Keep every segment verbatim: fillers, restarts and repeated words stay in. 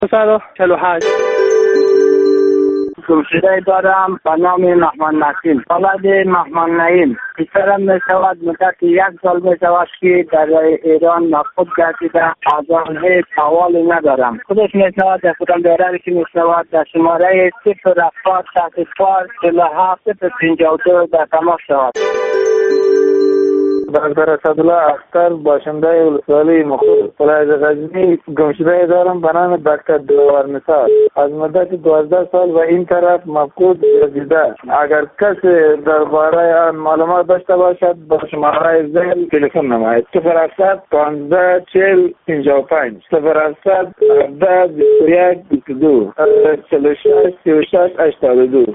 صد و چهل و هشت. گمشده دارم به نام محمد نسیم، ولد محمد نعیم. پسرم می شود مدت یک سال می شود که در ایران مفقود گردیده، از آن هیچ احوالی ندارم. خودش می شود در خودم داره که می شود در شماره صفر هفتاد شصت و چهار چهل و هفت صفر پنجاه و دو در تماس شود. دکتر اسدالله اختر، باشنده ولسوالی مخور ولایت غزنی. گمشده دارم به نام دکتر دلوار نثار، از مدت دوازده سال و این طرف مفقود گردیده. اگر کسی درباره آن معلومات داشته باشد با شماره ذیل تلفن نماید: صفر هفتصد پانزده چهل پنجاه و پنج، صفر هفتصد هفده بیست و یک بیست و دو، چهل و شش سی و شش هشتاد و دو.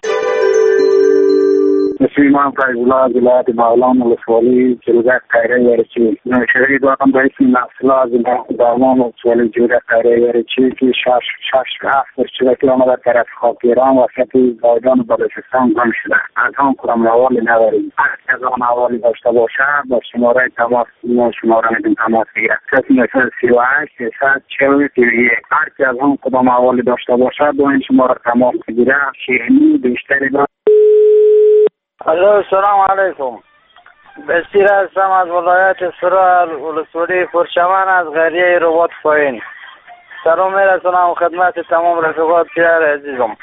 مسلمان فیض الله از ولایت بغلان ولسوالی جلگه خیره یارچی. نوشری دارم به اسم نصر از بغلان ولسوالی جلگه خیره یارچی که شش شش هفت چهل کیلومتر طرف خاکیران و سطح زایدان بلوچستان گم شده. از هم کدام حوالی نداریم. هر از آن حوالی داشته باشه با شماره تماس ما شماره میدیم تماس بگیره. صفر نفر سی و هشت سیصد چهل سی و یک. هر از هم کدام حوالی داشته باشه با این شماره تماس بگیره. شیرینی بیشتری دارم. الو، سلام علیکم. بسیر هستم از ولایت سرال ولسوالی پرچمن از قریه رباط پایین. سلام میرسونم خدمت تمام رفیقات پیار عزیزم.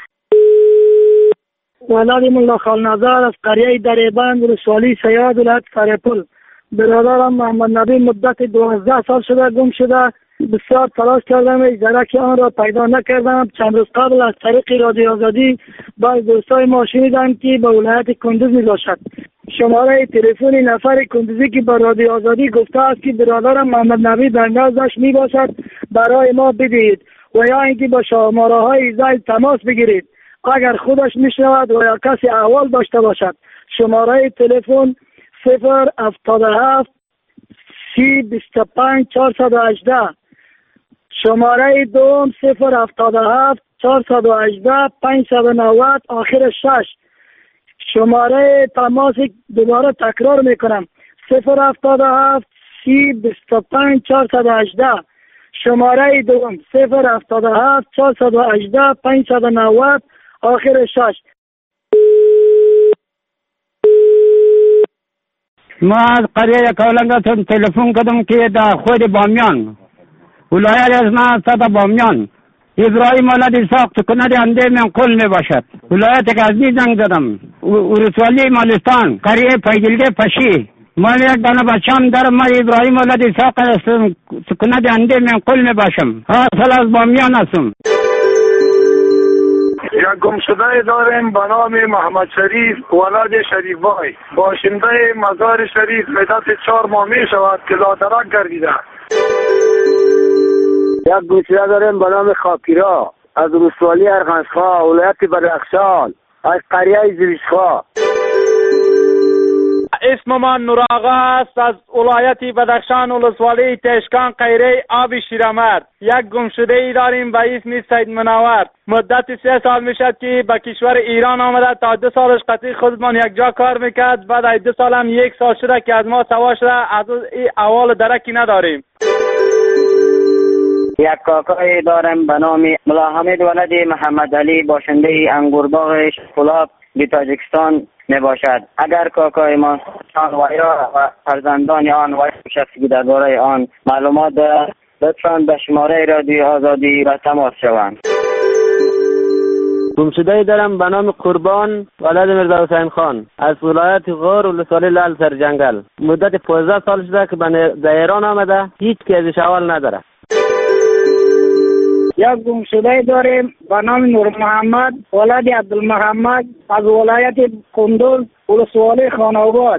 ولاد ملا خالنظر از قریه دریبند ولسوالی سیاد ولایت سرپل. برادرم محمد نبی مدت دوازده سال شده گم شده. بسیار تلاش کردم اجاره که آن را پیدا نکردم. چند روز قبل از طریق رادیو آزادی با دوستای ما شنیدم که به ولایت کندوز می باشد. شماره تلفن نفر کندوزی که به رادیو آزادی گفته است که برادرم محمد نبی در نزدش می باشد برای ما بدهید و یا اینکه با شماره های زیل تماس بگیرید اگر خودش می شود و یا کسی احوال داشته باشد. شماره تلفن صفر هفتاد و هفت سی بیست و پنج چهارصد و هجده. شماره دوم صفر هفتاد و هفت چهارصد و هجده پنجصد و نود آخر شش. شماره تماس دوباره تکرار میکنم: صفر هفتاد و هفت سی بیست و پنج چهارصد و هجده. شماره دوم صفر هفتاد و هفت چهارصد و هجده پنجصد و نود آخر شش. ما از قریه کولنگا تلفن کردم که در خود بامیان ولایت از ما صد بامیان ابراهیم ولد اسحاق سکونت انده من قل می باشد. ولایت غزنی زنگ زدم، ولسوالی مالستان قریه پیدلگه پشی. ما یک دانه بچم در ما ابراهیم ولد اسحاق سکونت انده من قل می باشم. اصل از بامیان هستم. یک گمشده داریم به نام محمد شریف ولد شریف بای، باشنده مزار شریف. مدت چهار ماه می شود که لاترک گردیده. یک گمشده داریم به نام خاکیرا از ولسوالی ارغنزخواه ولایت بدخشان از قریه زریشخواه. اسم من نوراغا است از ولایت بدخشان ولسوالی تشکان قیره آب شیرمرد. یک گمشده ای داریم به اسم سید منور. مدت سه سال میشد که به کشور ایران آمده. تا دو سالش قطعی خودمان یک جا کار میکرد. بعد دو سال هم یک سال شده که از ما سوا شده. از این احوال درکی نداریم. یک کاکای دارم به نام ملا حمید ولد محمد علی باشنده انگورباغ شکلاب به تاجیکستان می باشد. اگر کاکای ما آن و یا و فرزندان آن و شخصی درباره آن معلومات دارد لطفاً به شماره رادیو آزادی را تماس شوند. گمشده دارم به نام قربان ولد مرزا حسین خان از ولایت غور ولسوالی لال سر جنگل. مدت پانزده سال شده که به ایران آمده. هیچ کسی احوال نداره. یک گمشده داریم به نام نور محمد ولد عبدالمحمد از ولایت کندوز ولسوالی خانواد.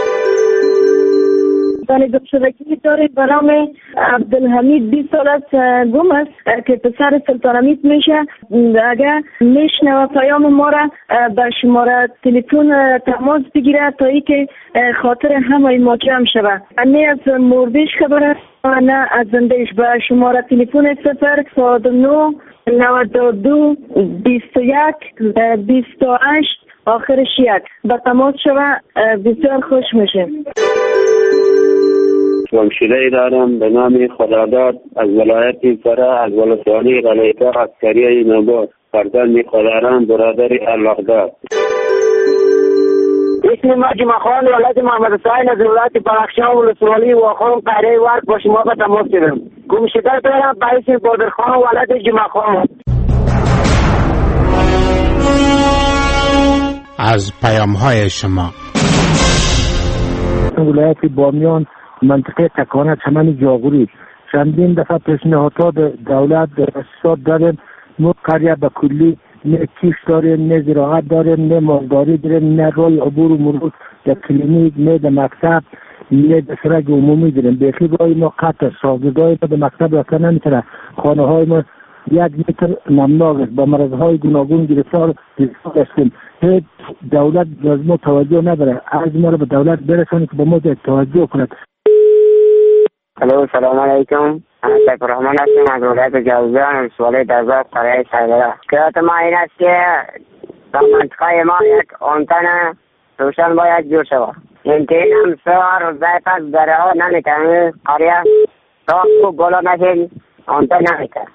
دانی گمشدگی داریم به نام عبدالحمید بیست سال است گم است که پسر سلطان حمید میشه. اگر میشنوه پیام ما را به شماره تلفن تماس بگیره تا ای که خاطر همه ما جمع شود. نه از مردیش خبر است نه از زندهش. به شماره تلفن صفر صد و نه نود و دو بیست و یک بیست و هشت آخرش یک به تماس شود. بسیار خوش میشه. گمشده دارم به نام خداداد از ولایت فرا از ولسوالی غلیظه عسکری نوبات، فرزند خداران برادر الاغداد. اسم ما جمعه خان ولایت محمد حسین از ولایت بدخشان ولسوالی واخان قریه ورک با شما به تماس گرفتم. گمشده دارم به اسم بادرخان ولایت جمعه خان. از پیام های شما ولایت بامیان منطقه تکانه چمن جاغوری چندین دفعه پیشنهادات دولت استاد داریم. ما قریه به کلی نه کیش داریم، نه زراعت داریم، نه مالداری داریم، نه رای عبور و مرور در کلینیک، نه در مکتب، نه در سرک عمومی داریم. بیخی رای ما قطع ساختگاه ما به مکتب رفتن نمیتونه. خانه های ما یک متر نمناک است. با مرض های گوناگون گرفتار هستیم. هیچ دولت از ما توجه نداره. از ما رو به دولت برسانید که به ما توجه کند. الو سلام علیکم. سیف الرحمن هستم از ولایت جوزجان ولسوالی درزاب قریه سیدره. شکایت ما این است که در منطقه ما یک آنتن روشن باید جور شود. اینترنت هم سه روزه پس دره ها نمیتونه قریه تا خوب بالا نشین آنتن نمیتونه.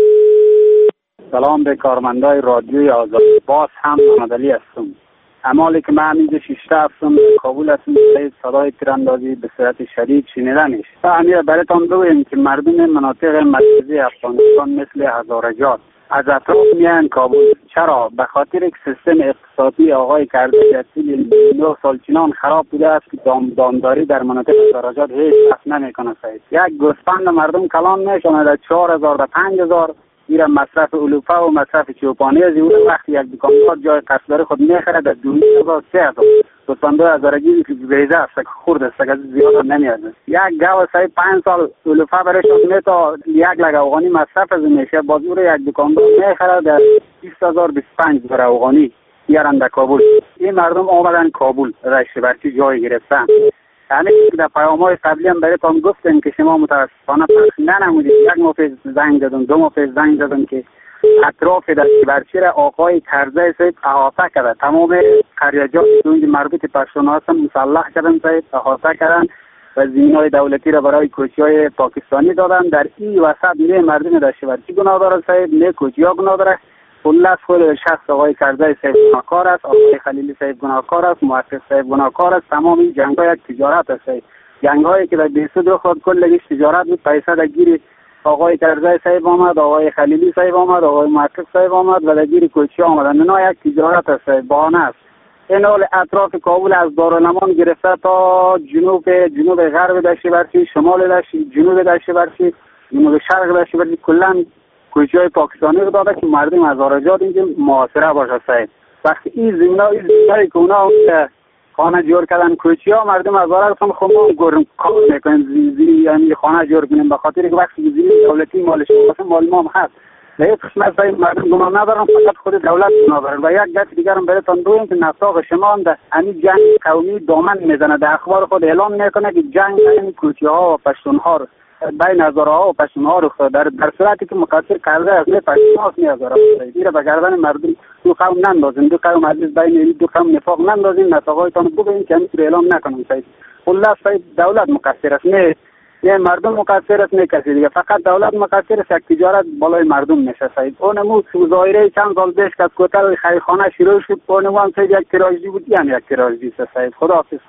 سلام به کارمندای رادیوی آزاد. باز هم محمدعلی هستم. امالی که من اینجا شیشته هستم کابل هستم صدای تیراندازی به صورت شدید شنیده میشه. همین براتون بگویم که مردم مناطق مرکزی افغانستان مثل هزارجات از اطراف میان کابل. چرا؟ به خاطر یک سیستم اقتصادی آقای کرده اصیل نه سال چنان خراب بوده است که دام دامداری در مناطق هزارجات هیچ کس نمیکنه. یک گوسفند مردم کلان میشونه در چهار هزار تا پنج هزار میره مصرف علوفه و مصرف چوپانی از اون وقتی یک دکاندار جای قصدار خود میخره در دو هزار سه هزار دوستانده هزارگی که بیزه است که خورد است که زیاد نمیاد. یک گاو سای پنج سال علوفه برایشون میتا یک لگ افغانی مصرف از میشه بازور یک دکاندار میخره در بیست هزار بیست و پنج هزار افغانی میارن در کابل. این مردم آمدن کابل رشته برچی جای گرفتن. همین که در پیام‌های قبلی هم براتون گفتیم که شما متاسفانه پخش ننمودید. یک مافیز زنگ زدن، دو مافیز زنگ زدن که اطراف دستیبرچی را آقای کرزی صاحب احاطه کرده. تمام قریه‌جات که مربوط پشتون هستن مسلح کردن صاحب احاطه کردن و زمین‌های دولتی را برای کوچی‌های پاکستانی دادن. در این وسط نه مردم دستیبرچی گناه داره صاحب، نه کوچی‌ها گناه داره. خلاص خود شخص آقای کرزی صاحب گناهکار است، آقای خلیلی صاحب گناهکار است، محقق صاحب گناهکار است. تمام این جنگ‌ها یک تجارت است. جنگ‌هایی که در بیست و دو خود کلش تجارت بود. پیسه در گیر آقای کرزی صاحب آمد، آقای خلیلی صاحب آمد، آقای محقق صاحب آمد و در گیر کوچی آمدن. نه یک تجارت است، بهانه است. این حال اطراف کابل از دارالمان گرفته تا جنوب جنوب غرب دشت‌برچی، شمال دشت، جنوب دشت‌برچی، جنوب شرق دشت‌برچی کلاً کوچه‌های پاکستانی رو داده که مردم از هزارجات اینجا محاصره باشه صاحب. وقتی این زمین‌ها این زمین‌های که اونا خانه جور کردن کوچه‌ها مردم از هزارجات خود ما گرم کار میکنن زیزی یعنی خانه جور کنیم به خاطر که وقتی زمین دولتی مال شما مال ما هم هست. به هیچ قسمت مردم گمان ندارن، فقط خود دولت گناه داره. و یک دست دیگر هم براتون بگم که نفاق شما هم در همین جنگ قومی دامن میزنه. در اخبار خود اعلام میکنه که جنگ بین کوچه‌ها و پشتون‌ها بین هزارها و پشتون‌ها رو در در صورتی که مقصر کرده اصل پشتون‌ها است. هزارها دیره به گردن مردم دو قوم نندازین، دو قوم عزیز بین دو قوم نفاق نندازین. نفاقایتان بگین که همین اعلام نکنین. صحیح خلاص دولت مقصر است، نه نه مردم مقصر است، نه کسی دیگه. فقط دولت مقصر است. یک تجارت بالای مردم میشه. صحیح اونمو ظاهره چند سال پیش که کوتل خیرخانه شروع شد اونمو هم صحیح یک تراژدی بود، یعنی یک تراژدی است. صحیح خداحافظ.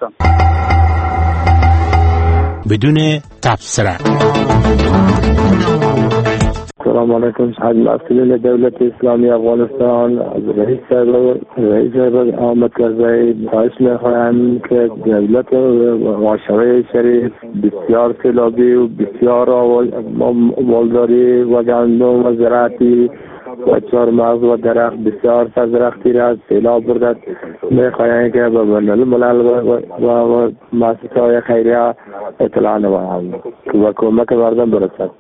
بدون تبصره. سلام علیکم. از مسئولین دولت اسلامی افغانستان از رئیس رئیس آمد کرده خواهش می‌خواهم که دولت ماشوه شریف بسیار سیلابی و بسیار مالداری و گندم و زراعتی و چهارمغز و درخت بسیار درختی را از سیلاب بردد. می‌خواهیم که به بین‌الملل و و مؤسسه‌های خیریه اطلاع نمایند و کمک مردم برسد.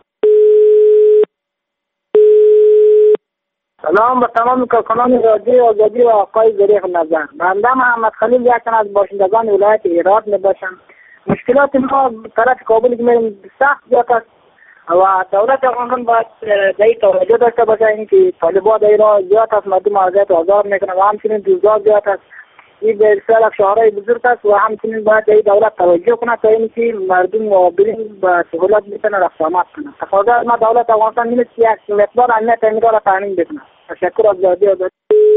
سلام به تمام کارکنان رادیو آزادی و آقای ظریف نظر. بنده محمد خلیل یکم از باشندگان ولایت هرات میباشم. مشکلات ما طرف کابل که میریم سخت زیاد است و دولت افغانستان باید در این توجه داشته باشه اینکه طالبان در ایران زیاد است، مردم اذیت و آزار میکنه و همچنین دزدها زیاد است این بسیار از شهرهای بزرگ است و همچنین باید این دولت توجه کنه تا اینکه مردم معابرین به سهولت میتونه رفتامات کنه. تقاضا از ما دولت افغانستان این است که یک مقدار امنیت این را تامین بکنه. تشکر از زیادی آزادی.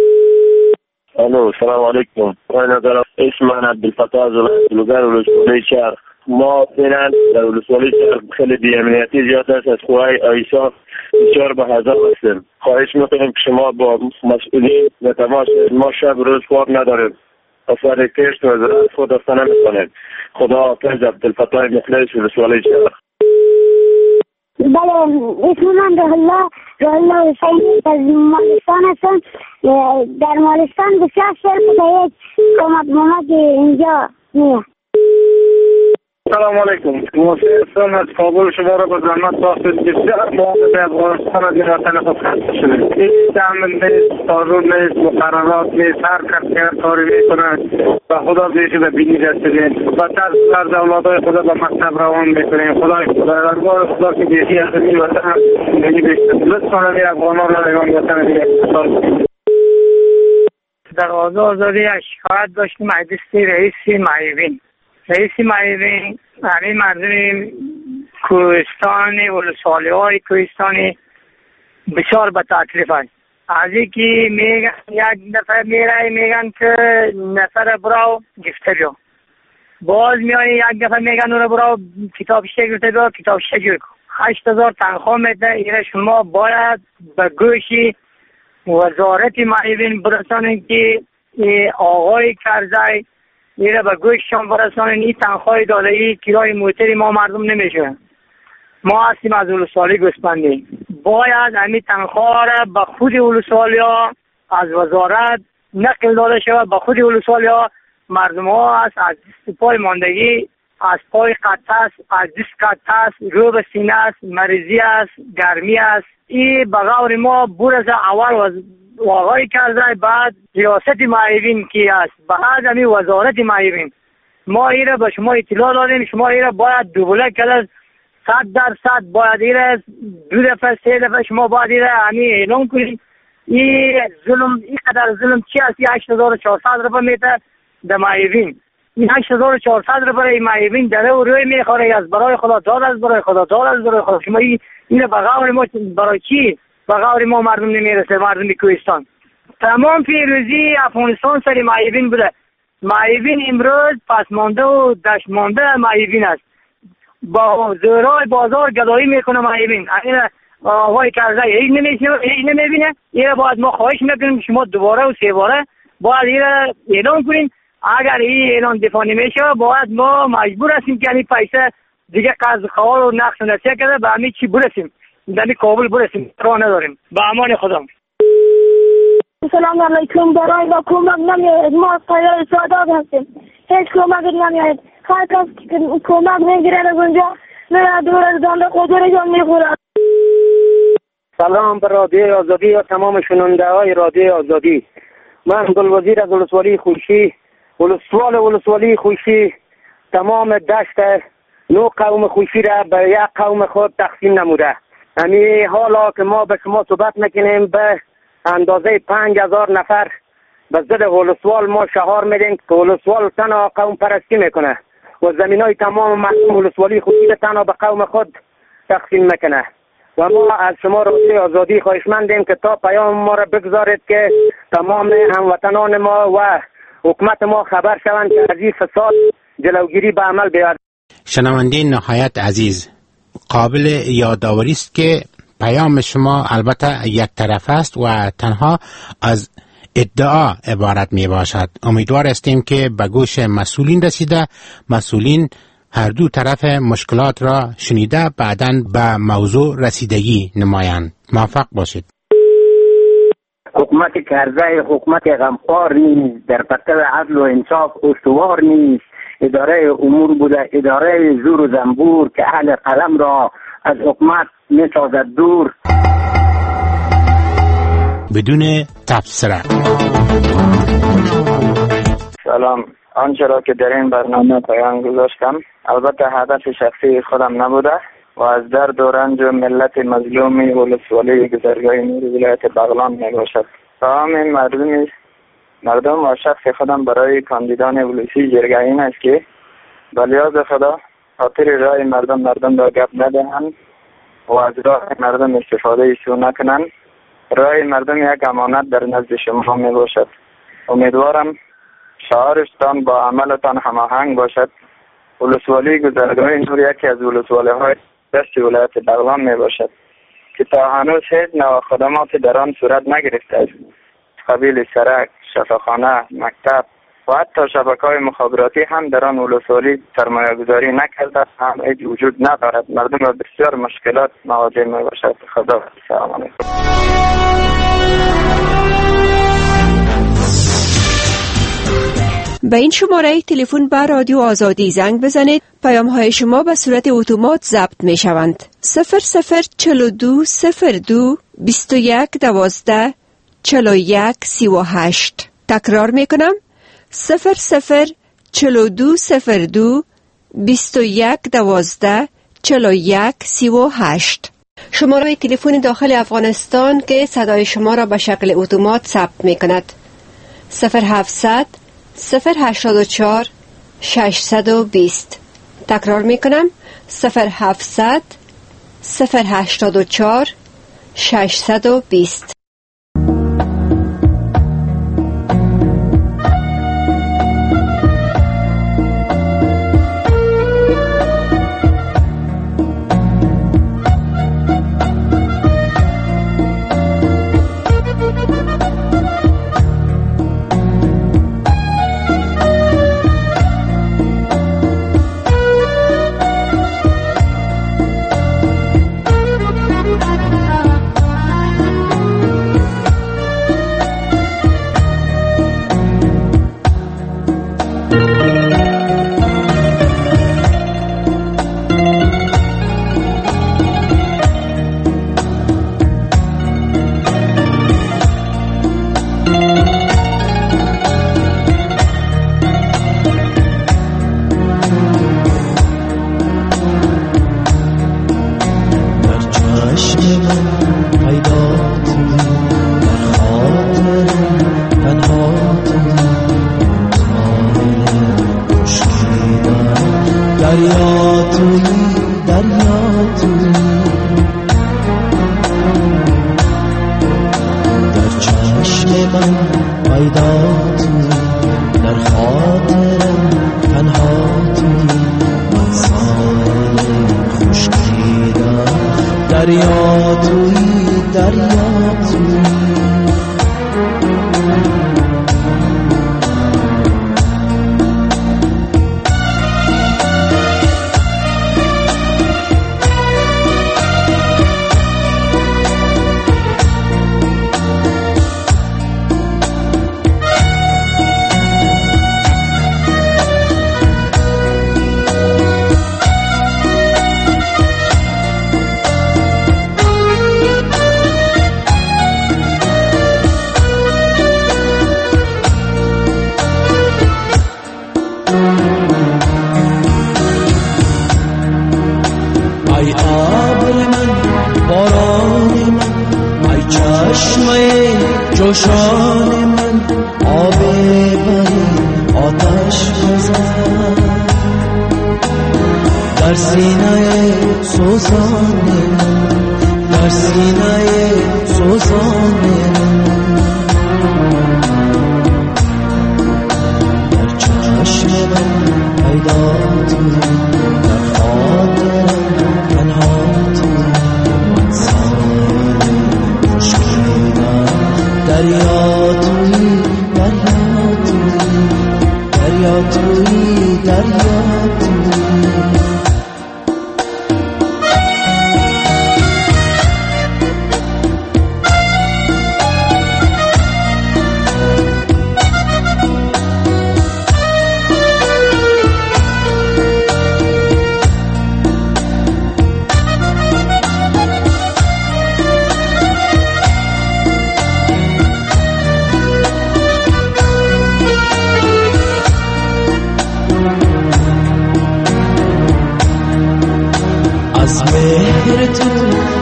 الو سلام علیکم. من دارم اسم من عبدالفتاح از لوگر ولسوالی شهر. ما فعلا در ولسوالی شهر خیلی بی‌امنیتی زیاد است. از خواهی آیسا بسیار به حذر هستیم. خواهش میکنیم که شما با مسئولین و تماس ما شب روز خواب نداریم. اصلا کشت و زراعت خود اصلا نمیکنیم. خدا حافظ. عبدالفتاح مخلص ولسوالی شهر. بله اسم من روح الله روح الله حسینی از مالستان هستم. در مالستان بسیار شرط به یک کمک ممک اینجا میه. سلام علیکم. محسن از کابل شما را به زحمت خواستید. بسیار موافق افغانستان از این وطن خود خسته شدید. هیچ امن نیست، قانون نیست، مقررات نیست. هر کس که کاری میکنه و خدا بیشی به بینی رسیدیم و ترس در اولادای خدا به مکتب روان میکنیم. خدای خدا دربار خدا که بیشی از این وطن زندگی بیشتر لطفا از افغانان را ایوان وطن دیگه اتصال. در آزادی شکایت داشتیم از دست رئیس معیوین. رئیس معیوین همه مردم کوهستان ولسوالی های کوهستانی بسیار به تکلیف هست. از اینکه میگن یک نفر میره میگن که نفر براو گفته بیا، باز میای یک نفر میگن اون براو کتاب شکل گفته بیا کتاب شکل کن. هشت هزار تنخواه میده. ایره شما باید به گوشی وزارت معیوین برسانید که آقای کرزی میره به گوششان برسانید این تنخواه داده ای کرای موتری ما مردم نمیشه. ما هستیم از ولسوالی گوسپندی. باید همین تنخواه را به خود ولسوالی ها از وزارت نقل داده شود به خود ولسوالی ها. مردم ها است از دست پای ماندگی، از پای قطع است، از دست قطع است، رو به سینه است، مریضی است، گرمی است. این بغور ما برز اول و آقای کرزی بعد ریاست معیوین کی است، بعد همین وزارت معیوین. ما ایره به شما اطلاع دادیم، شما ایره باید دوبله کده صد درصد باید ایره دو دفعه سه دفعه شما باید ایره همین اعلام کنید. این ظلم این قدر ظلم چی است؟ هشت هزار و چهارصد روپیه میته در معیوین. این هشت هزار و چهارصد روپیه معیوین داره و روی میخوره. از برای خدا داد، از برای خدا داد، از برای خدا. شما این اینه بغور ما برای چی؟ بغور ما مردم نمیرسه، مردم کوهستان. تمام پیروزی افغانستان سر معیوین بوده. معیوین امروز پس مانده و دشت مانده معیوین است. با زورای بازار گدایی میکنه معیوین. این آقای کرزی هیچ نمیشنه، هیچ نمیبینه. این باید ما خواهش میکنیم شما دوباره و سه باره باید این اعلان کنیم. اگر این اعلان دفاع نمیشه باید ما مجبور هستیم که این پیسه دیگه قرض خواه و نقص و نسیه کرده به همین چی برسیم، در کابل برسیم. راه نداریم. به امان خدا. سلام علیکم. برای با کمک نمیاد. ما قیار سادات هستیم. هیچ کمک نمیاد. هر کس کمک میگیره از اونجا میره دور از دانده قدر جان میخوره. سلام بر رادیو آزادی و تمام شنونده های رادیو آزادی. من گلوزیر از ولسوالی خوشی، ولسوال ولسوالی خوشی تمام دشت نو قوم خوشی را به یک قوم خود تقسیم نموده. همین حالا که ما به شما صحبت نکنیم به اندازه پنج هزار نفر به ضد ولسوال ما شعار میدیم که ولسوال تنها قوم پرستی میکنه و زمین های تمام مردم ولسوالی خودی را تنها به قوم خود تقسیم میکنه. و ما از شما رادیو آزادی خواهشمندیم که تا پیام ما را بگذارید که تمام هموطنان ما و حکومت ما خبر شوند که از این فساد جلوگیری به عمل بیاید. شنونده نهایت عزیز، قابل یادآوری است که پیام شما البته یک طرف است و تنها از ادعا عبارت می باشد. امیدوار هستیم که به گوش مسئولین رسیده، مسئولین هر دو طرف مشکلات را شنیده بعداً به موضوع رسیدگی نمایند. موفق باشید. حکومت کرزی حکومت غمخوار نیست، در پرتو عدل و انصاف استوار نیست. اداره امور بوده اداره زور و زنبور که اهل قلم را از حکومت می سازد دور. بدون تبصره. سلام. آنچه را که در این برنامه پیام گذاشتم البته هدف شخصی خودم نبوده و از درد و رنج و ملت مظلومی ولسوالی گذرگاه نور ولایت بغلان می باشد. تمام مردم مردم و شخص خودم برای کاندیدان ولسی جرگه این است که به لحاظ خدا خاطر رای مردم مردم را گپ ندهند و از رای مردم استفاده سو نکنند. رای مردم یک امانت در نزد شما می باشد. امیدوارم شعارتان با عملتان هماهنگ باشد. ولسوالی گذرگاه نور یکی از ولسوالی های دست ولایت بغلان می باشد که تا هنوز هیچ نوع خدمات در آن صورت نگرفته است. قبیل سرک، شفاخانه، مکتب و حتی شبکه‌های مخابراتی هم در آن ولسوالی سرمایه گذاری نکرده، هم هیچ وجود ندارد. مردم را بسیار مشکلات مواجه می باشد. خدا سلام علیکم. به این شماره تلفن به رادیو آزادی زنگ بزنید. پیام های شما به صورت اتومات ضبط می شوند. صفر صفر چهل و دو صفر دو بیست و یک دوازده چهل و یک سی و هشت. تکرار می کنم. صفر صفر چهل و دو صفر دو بیست و یک دوازده چهل و یک سی و هشت. شماره تلفن داخل افغانستان که صدای شما را به شکل اتومات ثبت می کند. صفر هفتصد صفر هشتاد و چهار ششصد و بیست. تکرار می کنم. صفر هفتصد صفر هشتاد و چهار ششصد و بیست.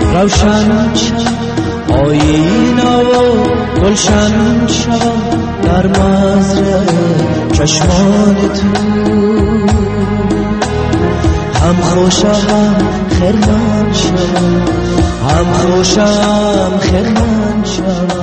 روشن شد آیینه و گلشن شد در در مزرعه چشمان تو، هم خوشم خرمن شم، هم خوشم خرمن شم.